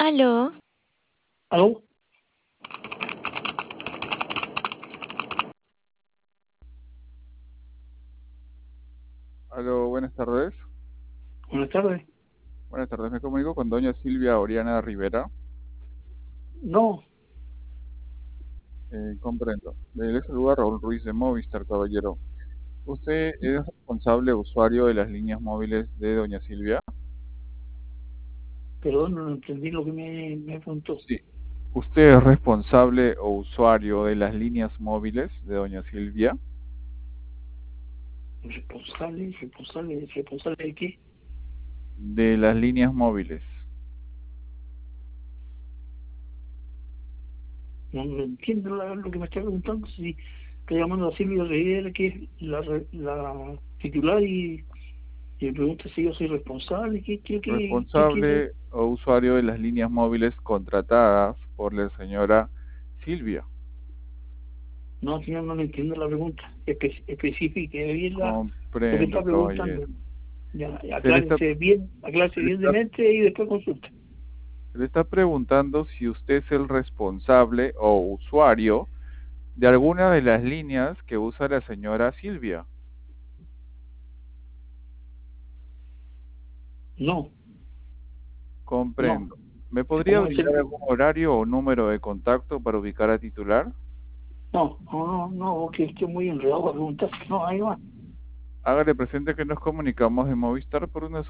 Aló, ¿Aló? Aló, buenas tardes. Buenas tardes. Buenas tardes, me comunico con doña Silvia Oriana Rivera. No, Comprendo. Le saluda Raúl Ruiz de Movistar, caballero. ¿Usted es responsable usuario de las líneas móviles de doña Silvia? perdón, no entendí lo que me preguntó. Sí. ¿Usted es responsable o usuario de las líneas móviles de doña Silvia? ¿Responsable de qué? De las líneas móviles. No entiendo lo que me está preguntando. Si está llamando a Silvia Rivera, que es la titular, y me pregunta si yo soy responsable. ¿Qué quiere? Responsable o usuario de las líneas móviles contratadas por la señora Silvia. No, señor, no le entiendo la pregunta. Específica bien lo que está Comprendo, preguntando. caballero. Ya, Se le está, aclárese se le bien de está mente y después consulta. Le está preguntando si usted es el responsable o usuario de alguna de las líneas que usa la señora Silvia. No, no. Comprendo. ¿Me podría ¿Cómo es brindar el? algún horario o número de contacto para ubicar a titular? No, que estoy muy enredado a preguntar. No, ahí va. Hágale presente que nos comunicamos de Movistar por una